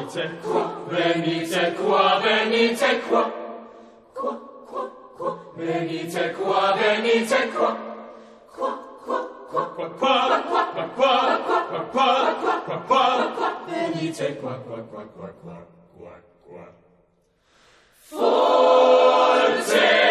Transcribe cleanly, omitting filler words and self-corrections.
venite qua, venite qua, venite qua. Qua, qua, qua, venite qua, venite qua. Qua, qua, qua, qua, qua, qua, qua, qua, qua, qua, qua, qua, qua, venite qua, qua, qua, qua, qua, qua, qua. Forte!